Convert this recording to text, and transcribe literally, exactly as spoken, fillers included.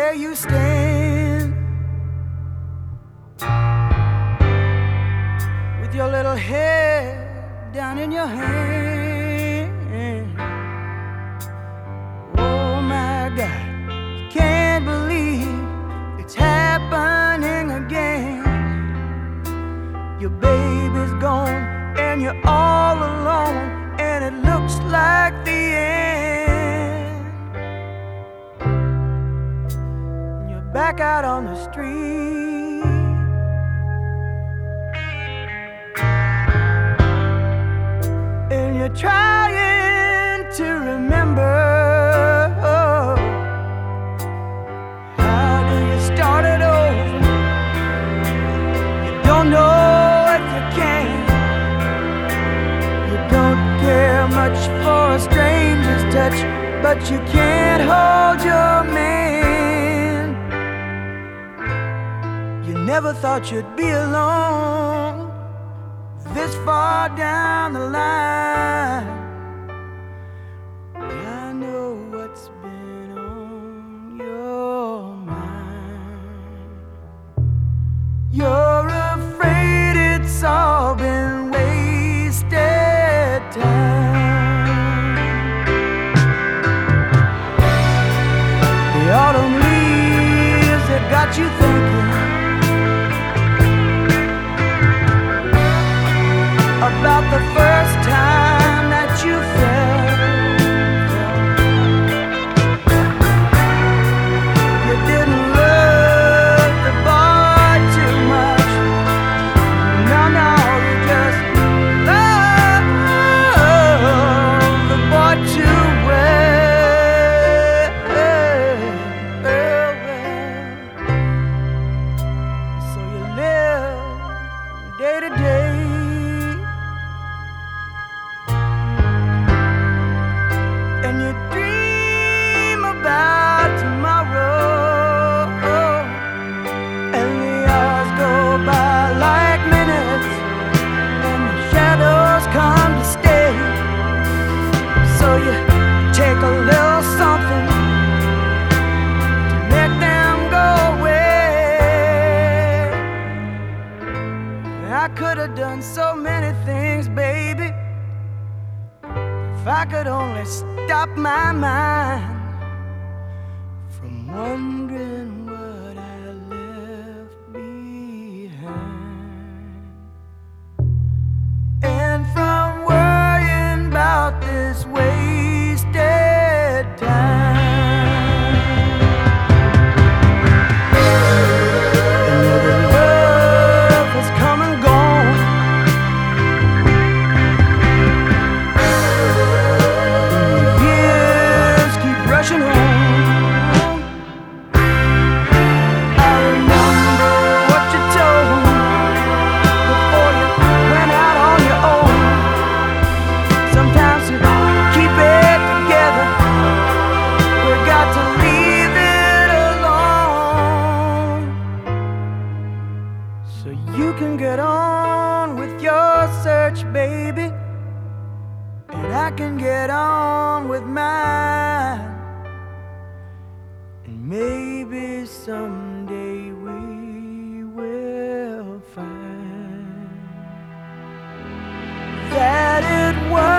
where you stand, with your little head down in your hand. Oh my God, can't believe it's happening again. Your baby's gone and you're all alone, and it looks like the end. You're back out on the street, and you're trying to remember. How do you start it over? You don't know if you can. You don't care much for a stranger's touch, but you can't hold your man. You never thought you'd be alone this far down the line. I know what's been on your mind. You're afraid it's all been wasted time. The autumn leaves that got you thinking about the first time that you felt. You didn't love the boy too much. No, no, you just love the boy too well. So you live day to day, and you dream about tomorrow, and the hours go by like minutes, and the shadows come to stay. So you take a little something to make them go away. I could have done so many things, baby, if I could only stop my mind from wondering what I left behind, and from worrying about this wasted time. Another love has come and gone. Years keep rushing on. I remember what you told me before you went out on your own. Sometimes to keep it together, we got to leave it alone, so you can get on with your search, baby, and I can get on with mine. And maybe someday we will find that it was